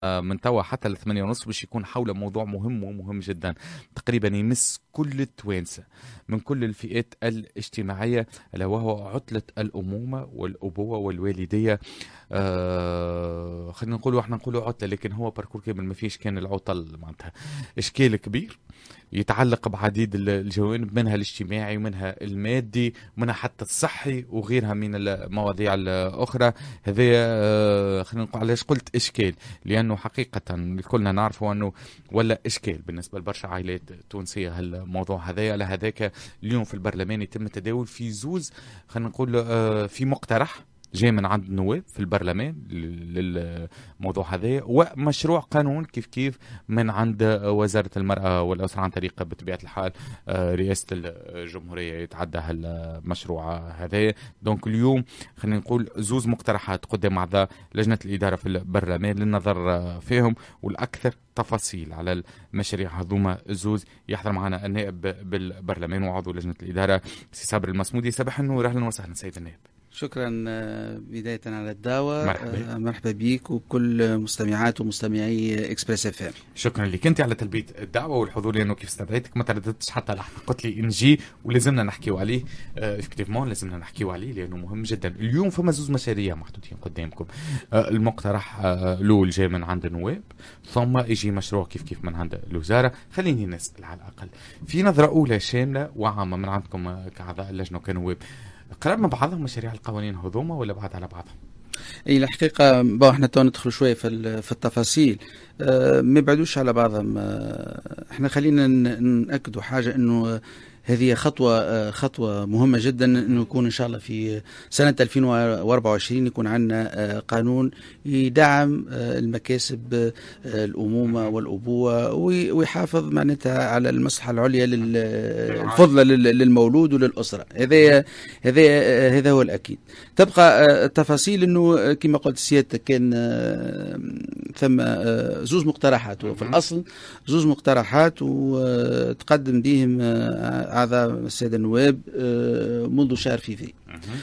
من توا حتى ل8:30 باش يكون حول موضوع مهم ومهم جدا، تقريبا يمس كل التوانسة من كل الفئات الاجتماعية، ألا وهو عطلة الأمومة والأبوة والوالدية. خلينا نقولوا احنا نقولوا عطلة، لكن هو باركور كامل ما فيش كان العطل معناتها إشكال كبير يتعلق بعديد الجوانب، منها الاجتماعي ومنها المادي ومنها حتى الصحي وغيرها من المواضيع الأخرى. هذا خلينا نقول علاش قلت إشكال، لأنه حقيقة كلنا نعرفوا أنه ولا إشكال بالنسبة لبرشا عائلات تونسية هالموضوع هذايا. على هذاك اليوم في البرلمان يتم التداول في زوز، خلينا نقول في مقترح جاي من عند النواب في البرلمان للموضوع هذا، ومشروع قانون كيف كيف من عند وزارة المرأة والأسرة عن طريق بطبيعة الحال رئاسة الجمهورية يتعدى المشروع هذا. دونك اليوم خلينا نقول زوز مقترحات قدام أعضاء لجنة الإدارة في البرلمان للنظر فيهم والأكثر تفاصيل على المشاريع هذوما الزوز. يحضر معنا النائب بالبرلمان وعضو لجنة الإدارة سي صابر المصمودي. صباح النور، أهلا وسهلا سيد النائب. شكرا بداية على الدعوة. مرحبا بك وكل مستمعات ومستمعي اكسبريس اف ام. شكرا لك انت على تلبية الدعوة والحضور، لانه كيف استدعيتك ما ترددتش حتى لحظة، قلت لي نجي ولازمنا نحكيو عليه. افكتيفمون لازمنا نحكيو عليه لانه مهم جدا. اليوم فما زوز مشاريع محطوطين قدامكم. المقترح الاول جاي من عند النواب، ثم يجي مشروع كيف كيف من عند الوزارة. خليني نسأل على الاقل في نظرة اولى شاملة وعامة من عندكم كاعضاء اللجنة وكنواب، قرب مع بعضهم مشاريع القوانين هذوما ولا بعد على بعضهم؟ اي الحقيقة احنا تو ندخل شوية في التفاصيل، ما يبعدوش على بعضهم. احنا خلينا نأكدوا حاجة انه هذه خطوة مهمة جدا، انه يكون ان شاء الله في سنة 2024 يكون عندنا قانون يدعم المكاسب الأمومة والأبوة ويحافظ معناتها على المصلحة العليا الفضلى للمولود وللأسرة. هذا هو الأكيد. تبقى التفاصيل انه كما قلت سيادتك كان ثم زوز مقترحات، وفي الأصل زوز مقترحات وتقدم بهم أعضاء السادة النواب منذ شهر فيفري،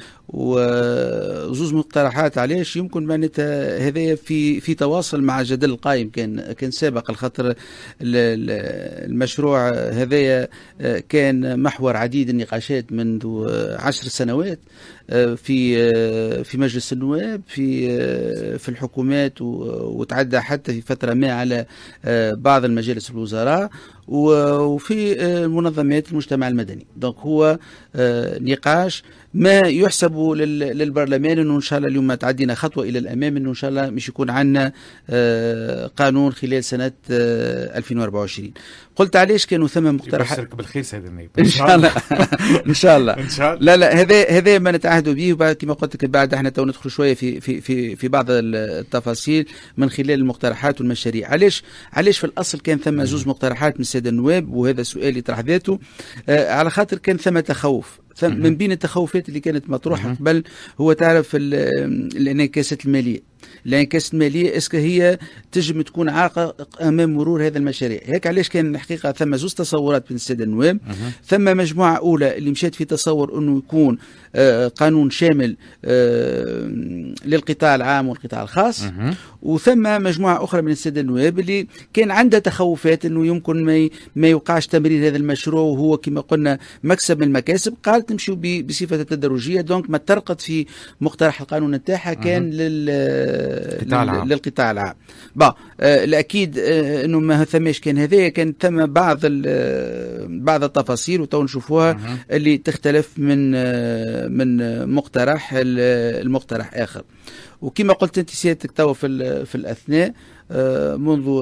وزوز مقترحات علاش يمكن معناتها هذايا في تواصل مع الجدل القائم كان سابق. الخاطر المشروع هذايا كان محور عديد النقاشات منذ 10 سنوات في مجلس النواب في الحكومات، وتعدى حتى في فترة ما على بعض المجالس الوزراء وفي منظمات المجتمع المدني. دونك هو نقاش ما يحسب للبرلمان انه ان شاء الله اليوم ما تعدينا خطوه الى الامام، انه ان شاء الله مش يكون عندنا قانون خلال سنه 2024. قلت علاش كانوا ثم مقترحات؟ يبشرك بالخير سيد النائب ان شاء الله. ان شاء الله. ان شاء الله. لا هذا ما نتعهدوا به، وبعد كما قلت لك بعد احنا تو ندخل شويه في بعض التفاصيل من خلال المقترحات والمشاريع. علاش في الاصل كان ثم زوز مقترحات من الساده النواب؟ وهذا السؤال يطرح ذاته على خاطر كان ثم تخوف. من بين التخوفات اللي كانت مطروحة قبل هو تعرف الانعكاسات المالية. الانعكاسات المالية اسك هي تجم تكون عائق امام مرور هذا المشاريع. هيك علاش كان الحقيقة ثم زوج تصورات من السادة النواب. ثم مجموعة اولى اللي مشات في تصور انه يكون قانون شامل للقطاع العام والقطاع الخاص، وثم مجموعة أخرى من السادة النواب اللي كان عندها تخوفات أنه يمكن ما يوقعش تمرير هذا المشروع وهو كما قلنا مكسب من المكاسب. قالت نمشيو بصفة تدرجية. دونك ما ترقت في مقترح القانون نتاعها كان للقطاع العام. الأكيد أنه ما ثماش كان هذا، كان ثم بعض التفاصيل وتو نشوفوها اللي تختلف من مقترح المقترح آخر. وكما قلت انت سيادتك توا في الاثناء منذ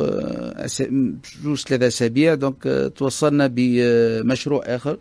3 أسابيع دونك توصلنا بمشروع اخر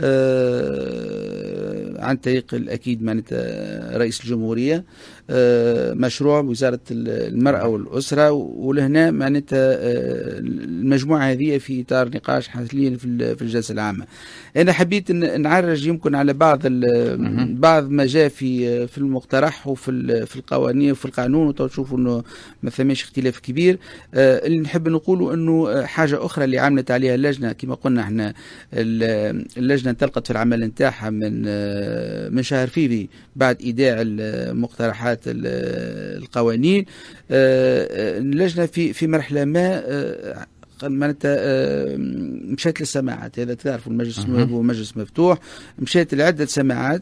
عن طريق الاكيد معناتها رئيس الجمهوريه، مشروع وزاره المراه والاسره، ولهنا معناتها المجموعه هذه في اطار نقاش حاليا في الجلسه العامه. انا حبيت نعرج يمكن على بعض ما جاء في المقترح وفي القوانين وفي القانون، وتشوفوا انه ما ثماش اختلاف كبير. اللي نحب نقوله انه حاجه اخرى اللي عملت عليها اللجنه، كما قلنا احنا اللجنه انطلقت في العمل نتاعها من شهر فيفري بعد ايداع المقترحات القوانين. اللجنة في مرحلة ما معناتها مشات للسماعات، هذا تعرفوا المجلس النواب هو مجلس مفتوح، مشات لعدة سماعات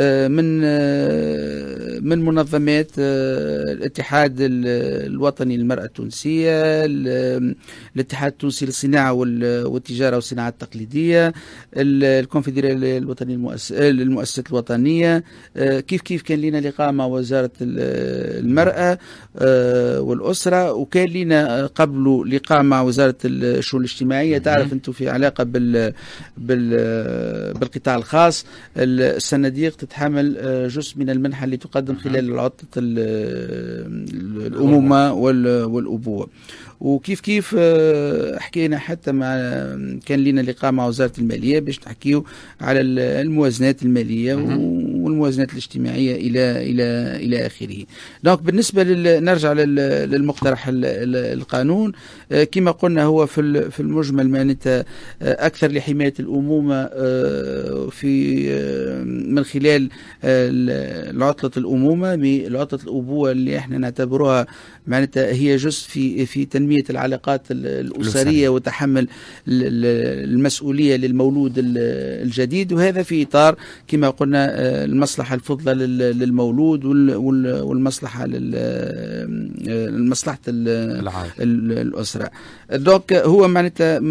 من منظمات الاتحاد الوطني للمرأة التونسية، الاتحاد التونسي للصناعة والتجارة والصناعة التقليدية، الكونفدرالية الوطنية المؤسسات الوطنية. كيف كان لنا لقاء مع وزارة المرأة والأسرة، وكان لنا قبل لقاء مع وزارة الشؤون الاجتماعية. تعرف أنتم في علاقة بالقطاع الخاص، الصناديق تتحمل جزء من المنحة اللي تقدم خلال عطلة الأمومة والأبوة. وكيف حكينا حتى مع كان لنا لقاء مع وزارة المالية باش نحكيو على الموازنات المالية والموازنات الاجتماعية إلى آخره. دونك بالنسبة نرجع للمقترح القانون، كما قلنا هو في المجمل معناتها أكثر لحماية الأمومة من خلال العطلة الأمومة بعطلة الأبوة اللي احنا نعتبروها معناتها هي جزء في تنمية العلاقات الأسرية وتحمل المسؤولية للمولود الجديد، وهذا في إطار كما قلنا المصلحة الفضلى للمولود والمصلحة لمصلحة الأسرة. دونك هو معناتها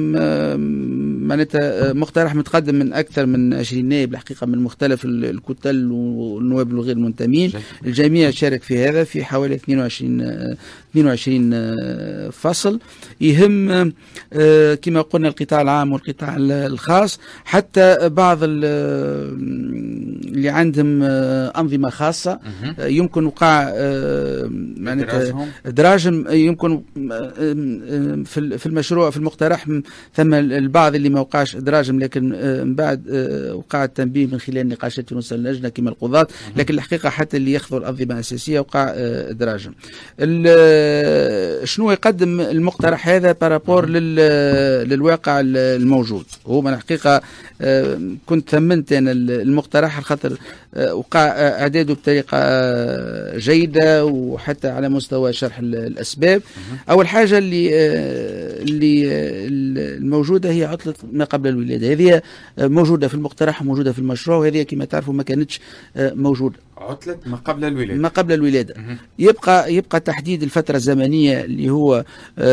مقترح متقدم من أكثر من 20 نائب الحقيقة من مختلف الكتل والنواب الغير منتمين. الجميع شارك في هذا في حوالي 22 فصل يهم كما قلنا القطاع العام والقطاع الخاص، حتى بعض اللي عندهم أنظمة خاصة يمكن وقع إدراجهم يمكن في المشروع في المقترح ثم البعض اللي ما وقعش إدراجهم، لكن من بعد وقع التنبيه من خلال نقاشات ونص اللجنة كما القضاة، لكن الحقيقة حتى اللي ياخذوا الأنظمة الأساسية وقع إدراجهم. شنو يقدم المقترح هذا بارابور للواقع الموجود؟ هو من الحقيقة كنت ثمنت أنا المقترح على خاطر وقع إعداده بطريقة جيدة وحتى على مستوى شرح الأسباب. أول حاجة اللي الموجودة هي عطلة ما قبل الولادة، هذه موجودة في المقترح وموجودة في المشروع، وهذه كما تعرفوا ما كانتش موجودة. عطلة ما قبل الولادة، ما قبل الولادة. يبقى تحديد الفترة الزمنية اللي هو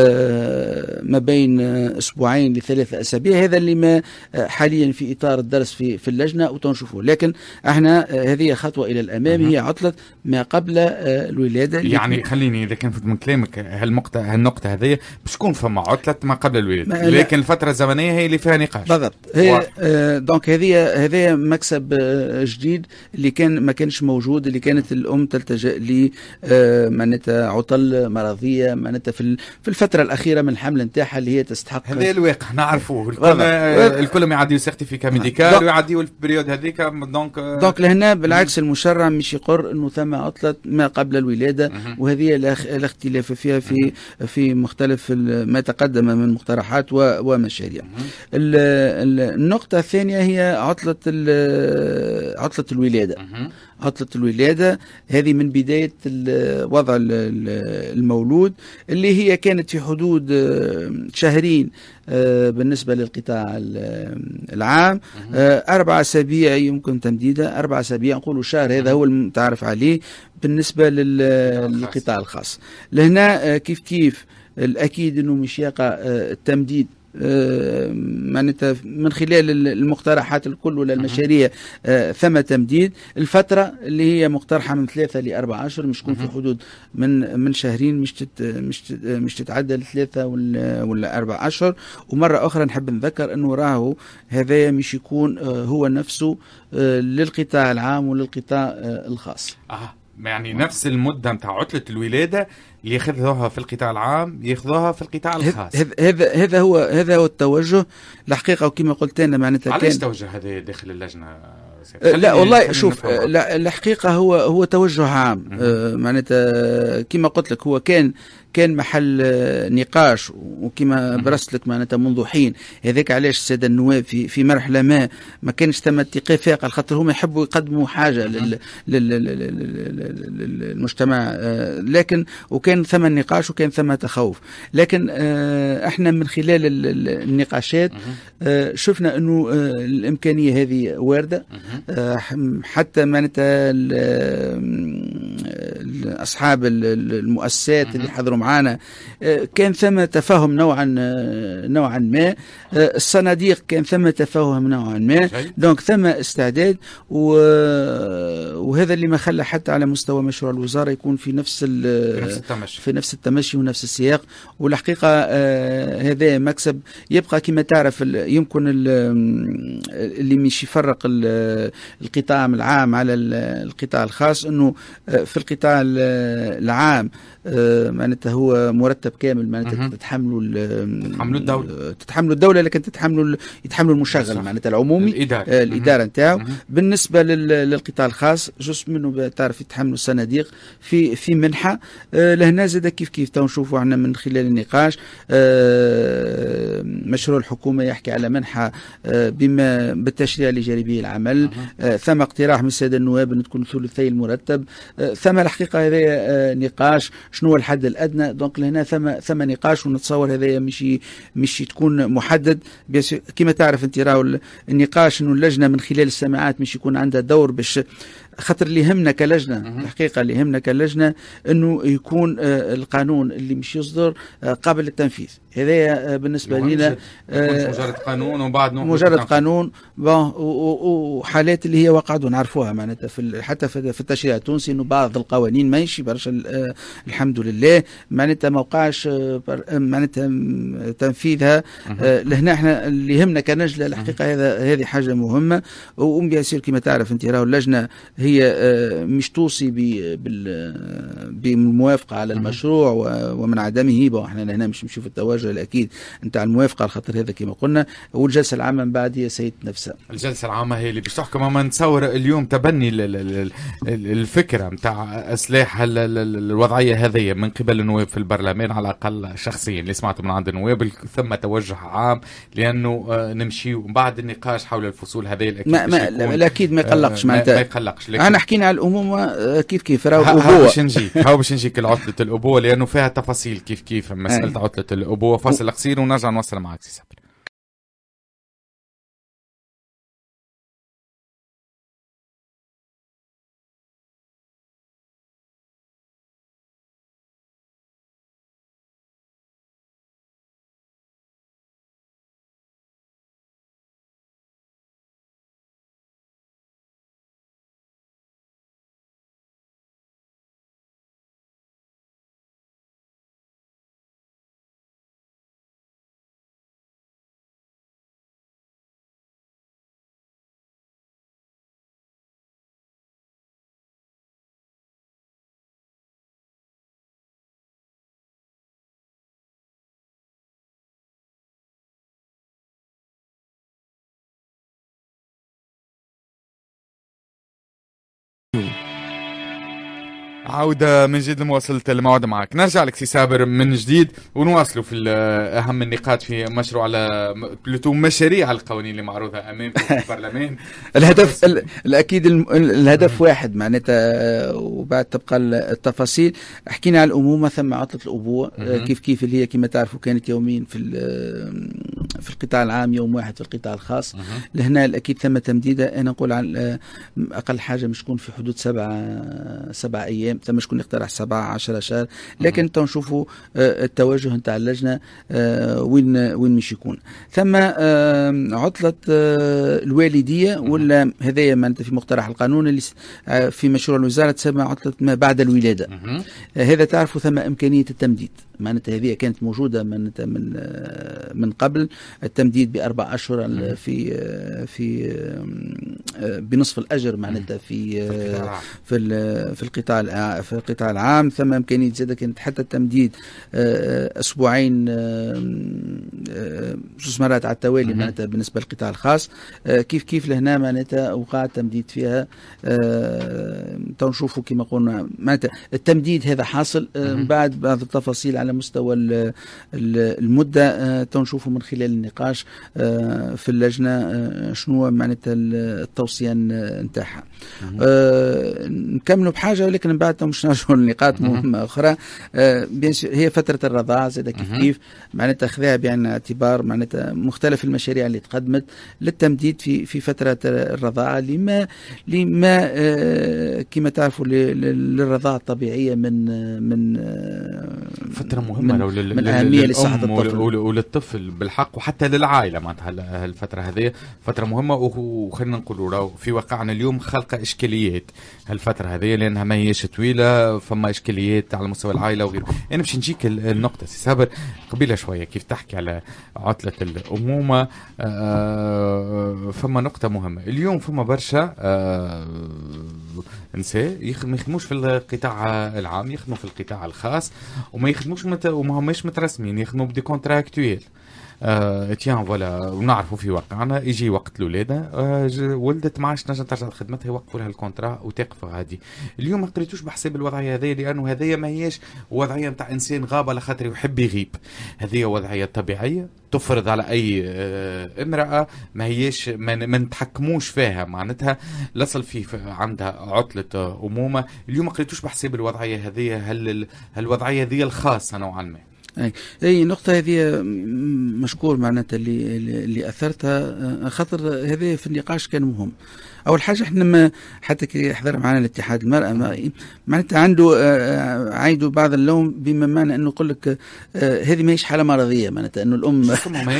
ما بين أسبوعين ل3 أسابيع، هذا اللي ما حاليا في إطار الدرس في اللجنة وتنشوفوه، لكن احنا هذه خطوة إلى الأمام، هي عطلة ما قبل الولادة. يعني خليني إذا كان من كلامك هالنقطة هذه باش تكون فما عطلة ما قبل الولادة، لكن الفترة الزمنية هي اللي فيها نقاش بالضبط. هي دونك هذه مكسب جديد اللي ما كانش موجود، اللي كانت الأم تلتجأ ل معناتها عطل مرضية معناتها في الفترة الأخيرة من الحمل نتاعها اللي هي تستحق. هذا الواقع نعرفوه، الكل ما يعديو سيرتيفيكا ميديكال ويعديو البريود هذيك. دونك لهنا بالعكس المشرع مش يقر انه ثم عطلة ما قبل الولادة، وهذه الاختلاف فيها في مختلف ما تقدم من مقترحات ومشاريع. النقطة الثانية هي عطلة الولادة. عطلة الولادة هذه من بداية وضع المولود اللي هي كانت في حدود شهرين بالنسبة للقطاع العام، 4 أسابيع يمكن تمديدها، 4 أسابيع نقولوا شهر، هذا هو المتعارف عليه بالنسبة للقطاع الخاص. لهنا كيف الأكيد أنه مش يقع التمديد معناتها من خلال المقترحات الكل ولا المشاريع ثم تمديد الفترة اللي هي مقترحة من 3 ل4 أشهر، مش تكون في حدود من شهرين، مش تتعدى 3 ولا 4 أشهر. ومرة أخرى نحب نذكر أنه راهو هذا مش يكون هو نفسه للقطاع العام وللقطاع الخاص. يعني نفس المدة متاع عطلة الولادة اللي ياخذوها في القطاع العام ياخذوها في القطاع الخاص. هذا هو التوجه الحقيقة، وكما قلت أنا معناتها علاش التوجه هذا داخل اللجنة؟ لا والله شوف، الحقيقة هو توجه عام. معناتها كما قلت لك هو كان محل نقاش، وكما برست لك معناتها منذ حين. هذاك علاش الساده النواب في مرحله ما كانش ثم اتفاق، على خاطر هم يحبوا يقدموا حاجه للمجتمع، لكن وكان ثم نقاش وكان ثم تخوف. لكن احنا من خلال النقاشات شفنا انه الامكانيه هذه وارده، حتى معناتها اصحاب المؤسسات اللي حضروا معنا كان ثم تفاهم نوعا ما، الصناديق كان ثم تفاهم نوعا ما، دونك ثم استعداد، وهذا اللي ما خلى حتى على مستوى مشروع الوزاره يكون في نفس التمشي ونفس السياق. والحقيقه هذا مكسب يبقى كما تعرف. يمكن اللي مش يفرق القطاع العام على القطاع الخاص، انه في القطاع العام معناتها هو مرتب كامل، معناتها تتحملوا الدوله، لكن يتحملوا المشغل معناتها العمومي، الاداره نتاعو. بالنسبه للقطاع الخاص جزء منه تعرف يتحملوا الصناديق في منحه. لهنا زاد كيف تو نشوفوا احنا من خلال النقاش مشروع الحكومه يحكي على منحه بما بالتشريع اللي جاري به العمل. ثم اقتراح من الساده النواب ان تكون ثلثي المرتب. ثم الحقيقه هذا نقاش شنو الحد الادنى. دونك لهنا ثم نقاش، ونتصور هذا مش تكون محدد. كما تعرف انت راهو النقاش انه اللجنه من خلال السماعات مش يكون عندها دور باش خاطر اللي يهمنا كلجنه، الحقيقه اللي يهمنا كلجنه انه يكون القانون اللي مش يصدر قابل للتنفيذ. هذا بالنسبه لنا مجرد قانون، وبعد مجرد قانون وحالات اللي هي وقعدوا نعرفوها معناتها حتى في التشريع التونسي، انه بعض القوانين ماشي برشا الحمد لله معناتها ما وقعش معناتها تنفيذها. لهنا احنا اللي يهمنا كنجله الحقيقه هذه حاجه مهمه. وبيصير كما تعرف انت راهو اللجنه هي مش توصي بالموافقه على المشروع ومن عدمه. احنا هنا مش نشوف التوجه الاكيد نتاع الموافقه، على خاطر هذا كما قلنا. والجلسه العامه من بعد هي سيد نفسها. الجلسه العامه هي اللي باش تحكم. ما نتصور اليوم تبني الفكره نتاع اصلاح الوضعيه هذه من قبل النواب في البرلمان، على الاقل شخصيا اللي سمعته من عند النواب، ثم توجه عام لانه نمشي بعد النقاش حول الفصول هذه. الاكيد ما يقلقش معناتها، ما يقلقش. انا حكينا على الامومه كيف راهو الابوه باش نجيك لعطله الابوه، لانه فيها تفاصيل كيف مساله عطله الابوه. فاصل قصير ونرجع نوصل معك سي صابر. عودة من جديد لمواصلة الموعد معك. نرجع لك سي صابر من جديد ونواصلوا في أهم النقاط في مشروع على مشاريع القوانين اللي معروضة أمامكم في البرلمان. الهدف الأكيد الهدف واحد معناتها، وبعد تبقى التفاصيل. حكينا على الأمومة ثم عطلة الأبوة كيف اللي هي كما تعرفوا كانت يومين في القطاع العام، يوم واحد في القطاع الخاص. لهنا الأكيد ثم تمديدة. أنا نقول عن أقل حاجة مش تكون في حدود 7 أيام، ثم شكون يقترح 17 شهر. لكن تنشوفوا التوجه نتاع اللجنة وين مش يكون. ثم عطلة الوالدية، ولا هذايا معناتها في مقترح القانون اللي في مشروع الوزارة تسمى عطلة ما بعد الولادة. هذا تعرفوا ثم إمكانية التمديد معناتها هذه كانت موجودة من قبل. التمديد ب4 أشهر في بنصف الأجر معناتها في القطاع العام. ثم إمكانية زادة كانت حتى التمديد أسبوعين 6 مرات على التوالي معناتها بالنسبة للقطاع الخاص. كيف لهنا معناتها وقع التمديد فيها. تنشوفوا كما قلنا معناتها التمديد هذا حاصل. بعد بعض التفاصيل على مستوى المدة تنشوفوا من خلال النقاش في اللجنة شنو معناتها التوصية نتاعها. نكملوا بحاجة ولكن من بعد مش نرجعوا لنقاط مهمة أخرى. هي فترة الرضاعة زاد كيف معناتها خذها بعين الاعتبار معناتها مختلف المشاريع اللي تقدمت للتمديد في فترة الرضاعة لما كما تعرفوا للرضاعة الطبيعية من فترة مهمة من أهمية لصحة الطفل وللطفل بالحق وحتى للعائلة معناتها الفترة هذه فترة مهمة. وخلينا نقولوا في واقعنا اليوم خلق إشكاليات هالفترة هذه لأنها ما هيش طويلة، فما إشكاليات على مستوى العائلة وغيره. أنا باش نجيك النقطة سي صابر قبيلة شوية كيف تحكي على عطلة الأمومة. فما نقطة مهمة اليوم، فما برشا نساء ما يخدموش في القطاع العام، يخدموا في القطاع الخاص وما يخدموش وما هماش مترسمين، يخدموا بدي كونترا اكتويل. تيان فوالا. ونعرفوا في واقعنا يجي وقت الولاده ولدت ما عادش تنجم ترجع لخدمتها يوقفوا لها الكونترا وتقف غادي. اليوم ما قريتوش بحساب الوضعيه هذه لانه هذه ما هيش وضعيه نتاع انسان غاب على خاطر يحب يغيب، هذه وضعيه طبيعيه تفرض على اي امراه، ما هيش ما نتحكموش فيها معناتها لصل في عندها عطله امومه. اليوم ما قريتوش بحساب الوضعيه هذه، هل الوضعيه هذه الخاصه نوعا ما. اي نقطة هذه مشكور معناتها اللي اثرتها، خاطر هذا في النقاش كان مهم. اول حاجة احنا حتى كي حضر معنا الاتحاد المرأة معناتها عنده بعض اللوم بما معنى انه يقول لك هذه ماهيش حالة مرضية معناتها انه الام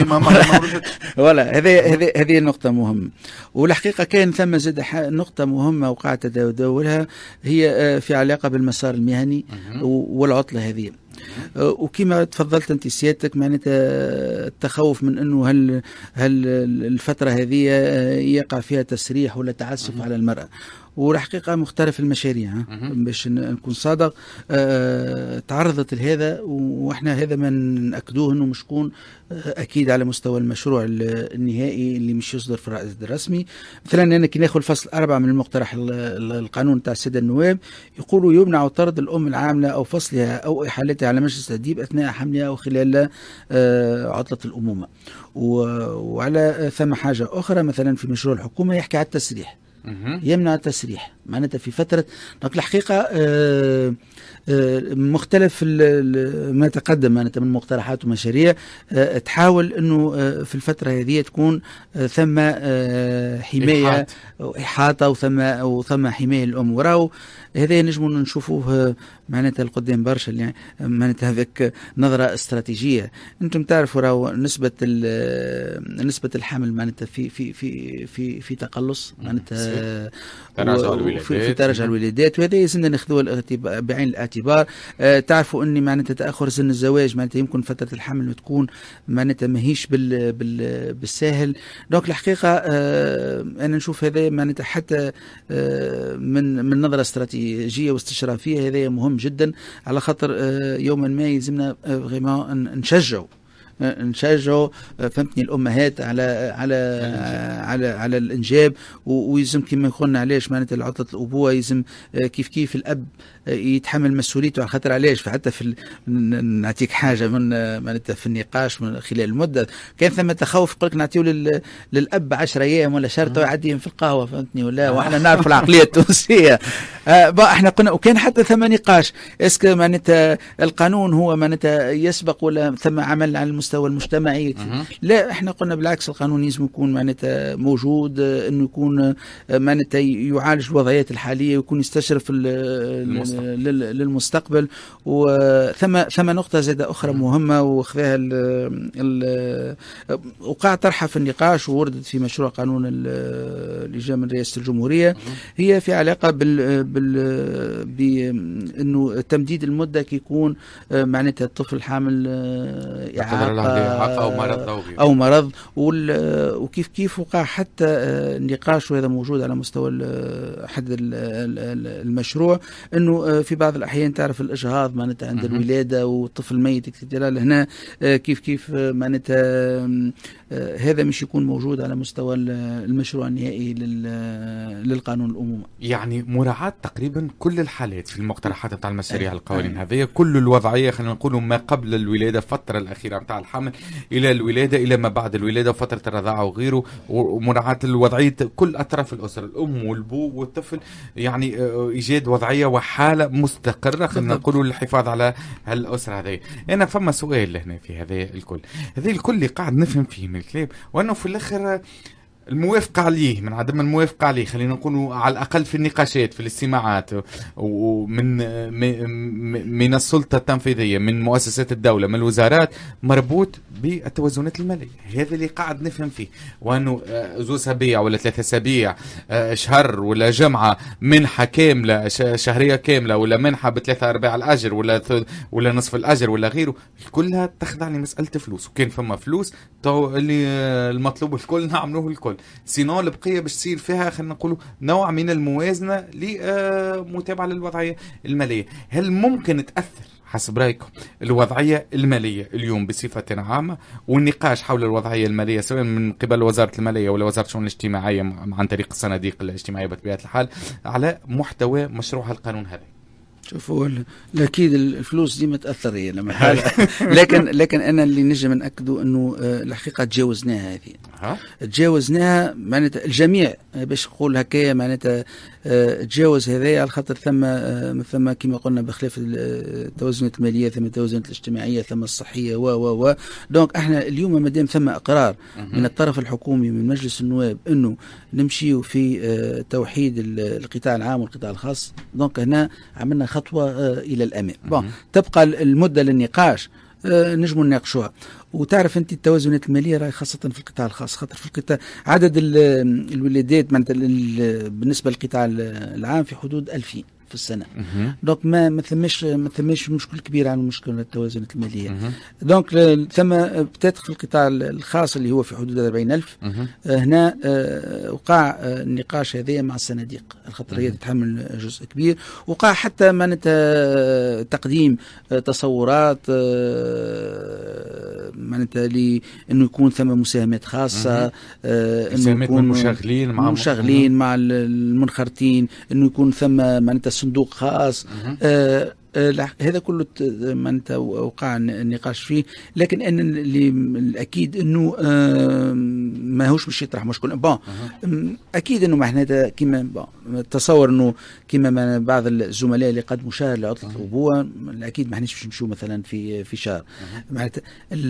ولا هذه نقطة مهمة. والحقيقة كان ثم زاد نقطة مهمة وقعت تداولها هي في علاقة بالمسار المهني والعطلة هذه. وكما تفضلت انت سيادتك معناتها التخوف من انه هل الفتره هذه يقع فيها تسريح ولا تعسف على المراه. والحقيقة مختلف المشاريع باش نكون صادق تعرضت لهذا، واحنا هذا ما نأكدوه انه مش كون اكيد على مستوى المشروع النهائي اللي مش يصدر في الرئيس الرسمي. مثلا انا كي ناخذ الفصل 4 من المقترح القانون تاع السادة النواب يقولوا يمنع طرد الام العاملة او فصلها او احالتها على مجلس التأديب اثناء حملها او خلال عطلة الامومة. وعلى ثم حاجة اخرى مثلا في مشروع الحكومة يحكي على التسريح، يمنع التسريح معناتها في فترة نقل الحقيقة مختلف ما تقدم معناتها من مقترحات ومشاريع تحاول انه في الفترة هذه تكون ثم حماية إحاطة وثم حماية الأم. وراو هذا نجم نشوفوه معناتها القدام برشا يعني معناتها هذاك نظرة استراتيجية. انتم تعرفوا راو نسبة الحمل معناتها في تقلص معناتها في تراجع الولادات، وهذا يلزمنا ناخذوه بعين الاعتبار. تعرفوا اني معناتها تاخر سن الزواج معناتها يمكن فترة الحمل تكون معناتها ماهيش بالساهل. دونك الحقيقة انا نشوف هذا معناتها حتى من نظرة استراتيجية واستشرافية هذا مهم جدا، على خاطر يوما ما يلزمنا نشجعوا فهمتني الامهات على الانجاب. ويلزم كما قلنا علاش معناتها عطلة الابوه يلزم كيف الاب يتحمل مسؤوليته، على خاطر علاش فحتى في نعطيك حاجه من معناتها في النقاش من خلال المده كان ثم تخوف يقول لك نعطيو للاب 10 ايام ولا شهر تو يعديهم في القهوه فهمتني ولا واحنا نعرف العقليه التونسيه. احنا قلنا وكان حتى ثم نقاش اسكو معناتها القانون هو معناتها يسبق ولا ثم عمل على المستوى المجتمعي. لا احنا قلنا بالعكس القانون لازم يكون معناتها موجود، انه يكون معناتها يعالج الوضعيات الحاليه ويكون يستشرف للمستقبل. وثم نقطه زاده اخرى مهمه وخذها وقع طرحها في النقاش ووردت في مشروع قانون اللي جاء من رئاسه الجمهوريه، هي في علاقه بانه تمديد المده كي يكون معناتها الطفل حامل اعاقه او مرض وكيف كيف وقع حتى نقاش، وهذا موجود على مستوى حد المشروع، انه في بعض الاحيان تعرف الاجهاض معناتها عند الولاده والطفل ميت هنا كيف كيف معناتها هذا مش يكون موجود على مستوى المشروع النهائي للقانون الأمومة. يعني مراعاة تقريبا كل الحالات في المقترحات نتاع المشاريع القوانين هذه، كل الوضعية خلينا نقولوا ما قبل الولادة، الفترة الأخيرة نتاع الحمل إلى الولادة، إلى ما بعد الولادة وفترة الرضاعة وغيره، ومراعاة الوضعية كل أطراف الأسرة، الأم والبو والطفل، يعني إيجاد وضعية وحالة مستقرة خلينا نقولوا للحفاظ على هالأسرة هذه. أنا فما سؤال هنا في هذا الكل، هذا الكل اللي قاعد نفهم فيه من الكلام، وأنه في الآخر الموافقة عليه من عدم الموافقة عليه، خلينا نقول على الأقل في النقاشات في الاستماعات ومن من السلطة التنفيذية، من مؤسسات الدولة، من الوزارات، مربوط بالتوازنات المالية. هذا اللي قاعد نفهم فيه، وأنه 2 أسابيع ولا 3 أسابيع، شهر ولا جمعة، منحة كاملة شهرية كاملة، ولا منحة ب3/4 الأجر ولا نصف الأجر ولا غيره، كلها تخضع لمسألة فلوس. وكان فما فلوس اللي المطلوب الكل نعملوه الكل، سينو البقية باش تصير فيها خلينا نقولوا نوع من الموازنة لمتابعة للوضعية المالية. هل ممكن تأثر حسب رأيكم الوضعية المالية اليوم بصفة عامة، والنقاش حول الوضعية المالية سواء من قبل وزارة المالية ولا وزارة الشؤون الاجتماعية عن طريق الصناديق الاجتماعية بطبيعة الحال، على محتوى مشروع القانون هذا؟ شوفوا اكيد الفلوس دي متاثر هي لما لكن انا اللي نجم ناكده انه الحقيقه تجاوزناها هذه، تجاوزناها معناتها الجميع باش نقول هكايا معناتها تجاوز هذايا، على خاطر ثم كما قلنا بخلاف التوازنات الماليه ثم التوازنات الاجتماعيه ثم الصحيه و دونك احنا اليوم ما دام ثم اقرار من الطرف الحكومي من مجلس النواب انه نمشيو في توحيد القطاع العام والقطاع الخاص، دونك هنا عملنا خطوه الى الامام. تبقى المده للنقاش نجموا نناقشوها. وتعرف انت التوازنات الماليه راهي خاصه في القطاع الخاص، خاطر في القطاع عدد الولادات بالنسبه للقطاع العام في حدود 2000 في السنه، دونك ما ثماش مشكل كبير عن مشكل التوازنات الماليه. دونك ثم بتاتخ في القطاع الخاص اللي هو في حدود 40,000 هنا وقع النقاش هذا مع الصناديق، الخطر هي تتحمل جزء كبير، وقع حتى معناتها تقديم تصورات معناتها انه يكون ثم مساهمات خاصه، انه يكون مشغلين مع المنخرطين، انه يكون ثم معناتها صندوق خاص. هذا كله معناتها وقع النقاش فيه، لكن ان الاكيد انه ما هوش باش يطرح مشكل. اكيد انه معناتها كما تصور انه كما بعض الزملاء اللي قدموا شهر لعطله الابوه، اكيد ما احناش باش نمشوا مثلا في شهر. معناتها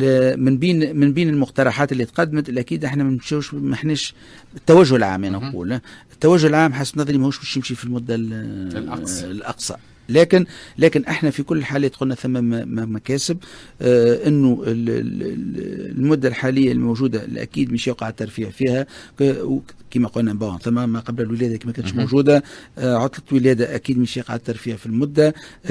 من بين المقترحات اللي تقدمت، اكيد احنا ما نمشيوش، ما احناش التوجه العام. انا نقول التوجه العام حسب نظري ما هوش باش يمشي في المده الاقصى. لكن احنا في كل الحالات قلنا ثم مكاسب، انه المده الحاليه الموجوده اكيد مش يوقع الترفيع فيها، كما قلنا ثم ما قبل الولاده كما كانتش موجوده، عطله ولاده اكيد مش يقع الترفيع في المده.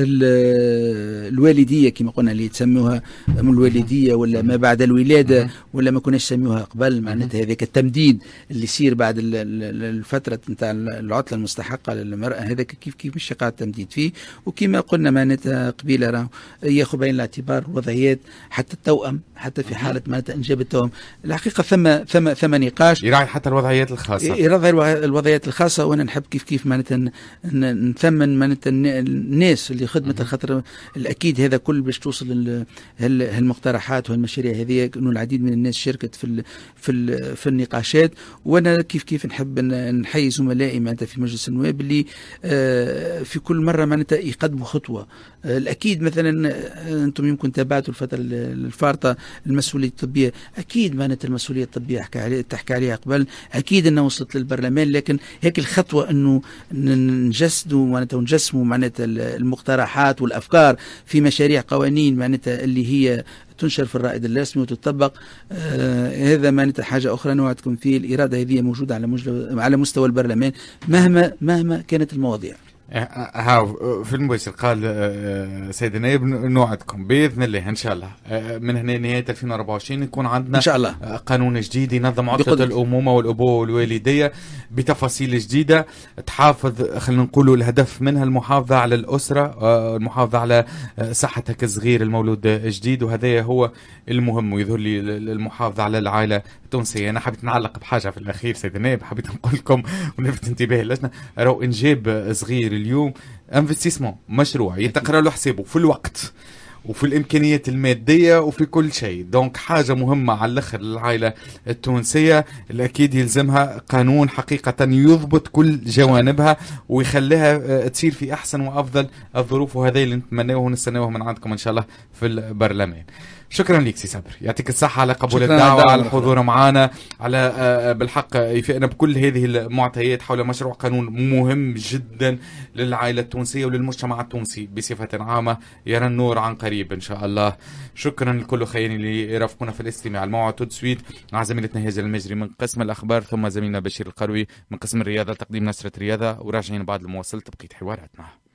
الوالديه كما قلنا اللي تسموها من الوالديه ولا ما بعد الولاده ولا ما كناش سميوها قبل، معناتها هذاك التمديد اللي يصير بعد الفتره نتاع العطله المستحقه للمراه، هذاك كيف مش يقع التمديد فيه. وكما قلنا معناتها قبيله راه ياخذ بعين الاعتبار الوضعيات، حتى التوأم، حتى في حاله معناتها انجاب التوأم، الحقيقه ثم نقاش يراعي حتى الوضعيات الخاصه، يراعي الوضعيات الخاصه. وانا نحب كيف معناتها نثمن معناتها الناس اللي خدمت، الخطر الاكيد هذا كل باش توصل هالمقترحات والمشاريع هذه، انه العديد من الناس شاركت في النقاشات. وانا كيف نحب نحيي زملائي معناتها في مجلس النواب اللي في كل مره معناتها يقدموا خطوه. الاكيد مثلا انتم يمكن تابعتوا الفتره الفارطه المسؤوليه الطبيه، اكيد معناتها المسؤوليه الطبيه تحكي عليها قبل، اكيد انها وصلت للبرلمان، لكن هيك الخطوه انه نجسدوا معناتها ونجسموا معناتها المقترحات والافكار في مشاريع قوانين معناتها اللي هي تنشر في الرائد الرسمي وتطبق، هذا معناتها حاجه اخرى. نوعدكم فيه الاراده هذه موجوده على مستوى البرلمان مهما كانت المواضيع. ها في المباشر قال سيد النائب نوعدكم باذن الله ان شاء الله من هنا نهايه 2024 يكون عندنا ان شاء الله قانون جديد ينظم عطله بقدر. الامومه والابوه والوالديه بتفاصيل جديده تحافظ، خلينا نقولوا الهدف منها المحافظه على الاسره، المحافظه على صحتك الصغير المولود جديد، وهذا هو المهم، ويظهر لي المحافظه على العائله التونسيه. انا حبيت نعلق بحاجه في الاخير سيد النائب، حبيت نقول لكم ونلفت انتباه اللجنه، راهو انجاب صغير اليوم انفستيسمون، مشروع يتقرا له حسابه في الوقت وفي الامكانيات الماديه وفي كل شيء. دونك حاجه مهمه على الاخر للعائله التونسيه، الاكيد يلزمها قانون حقيقه يضبط كل جوانبها ويخليها تصير في احسن وافضل الظروف، وهذا اللي نتمناه ونستناه من عندكم ان شاء الله في البرلمان. شكرا لك سي صبري، يعطيك الصحة على قبول الدعوة، على الحضور معنا، على بالحق يفئنا بكل هذه المعطيات حول مشروع قانون مهم جدا للعائلة التونسية وللمجتمع التونسي بصفة عامة، يرى النور عن قريب إن شاء الله. شكرا لكل خيرين اللي يرافقونا في الاستماع. الموعد تسويت مع زميلتنا هاجر المجري من قسم الأخبار، ثم زميلنا بشير القروي من قسم الرياضة تقديم نشرة رياضة، وراجعين بعد المواصلة بقية حواراتنا.